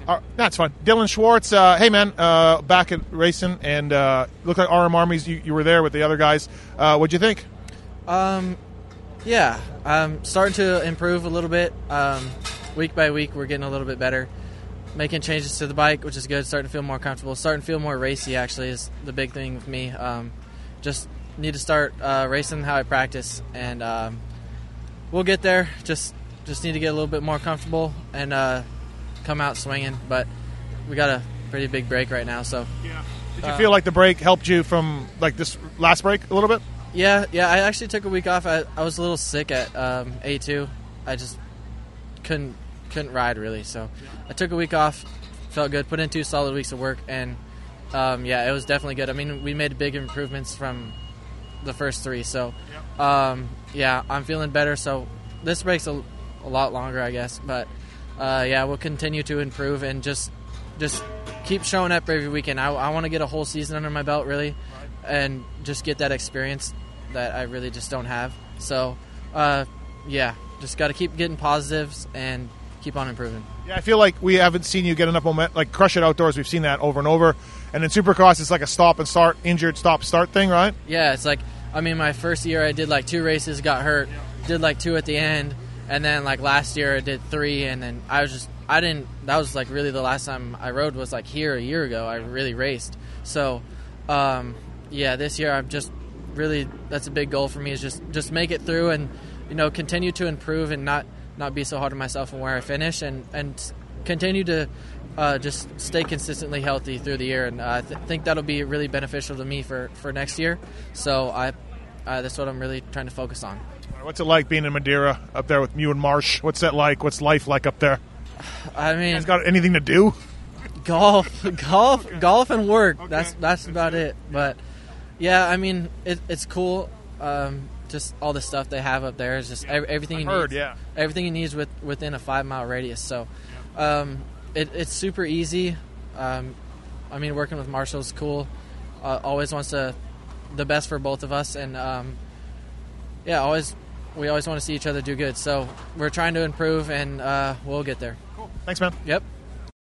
That's fun. Dylan Schwartz, hey man, back at racing, and looked like RM Armies. You were there with the other guys. What'd you think? Yeah, starting to improve a little bit. Week by week, we're getting a little bit better. Making changes to the bike, which is good. Starting to feel more comfortable. Starting to feel more racy, actually, is the big thing with me. Just need to start racing how I practice, and we'll get there. Just need to get a little bit more comfortable and come out swinging. But we got a pretty big break right now. So, yeah. Did you feel like the break helped you from like this last break a little bit? Yeah. I actually took a week off. I was a little sick at A2. I just couldn't ride really. So I took a week off. Felt good. Put in 2 solid weeks of work, and it was definitely good. I mean, we made big improvements from the first 3. So I'm feeling better. So this break's a lot longer, I guess. But we'll continue to improve and just keep showing up every weekend. I want to get a whole season under my belt, really, and just get that experience that I really just don't have. So, just got to keep getting positives and keep on improving. Yeah, I feel like we haven't seen you get enough momentum. Like Crush It Outdoors, we've seen that over and over. And in Supercross, it's like a stop and start, injured, stop, start thing, right? Yeah, it's like, I mean, my first year I did like 2 races, got hurt, did like 2 at the end, and then like last year I did 3, and then that was like really the last time I rode was like here a year ago. I really raced. So, this year I'm just really, that's a big goal for me, is just make it through and, continue to improve and not be so hard on myself and where I finish, and continue to just stay consistently healthy through the year. And I think that'll be really beneficial to me for next year. So that's what I'm really trying to focus on. What's it like being in Madeira up there with you and Marsh? What's that like? What's life like up there? I mean, you guys got anything to do? Golf, and work. Okay. That's about it. But yeah, I mean, it's cool. Just all the stuff they have up there is just everything you need. Yeah. Everything you need is within a 5-mile radius. So, it's super easy. I mean, working with Marshall's cool. Always wants the best for both of us, and we always want to see each other do good. So we're trying to improve, and we'll get there. Cool. Thanks, man. Yep.